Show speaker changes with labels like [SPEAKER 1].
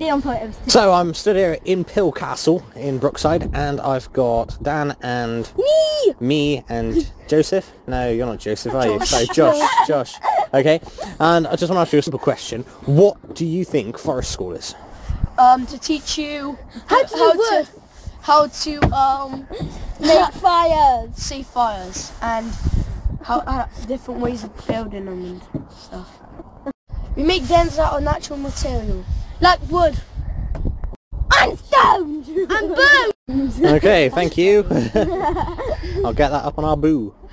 [SPEAKER 1] So I'm stood here in Pill Castle in Brookside, and I've got Dan and me and Joseph. No, you're not Joseph, are you? Sorry, Josh. Okay, and I just want to ask you a simple question. What do you think Forest School is?
[SPEAKER 2] To teach you how to make fires, see fires, and how different ways of building them and stuff. We make dens out of natural material, like wood and stone and bone.
[SPEAKER 1] Okay, thank you. I'll get that up on our boo.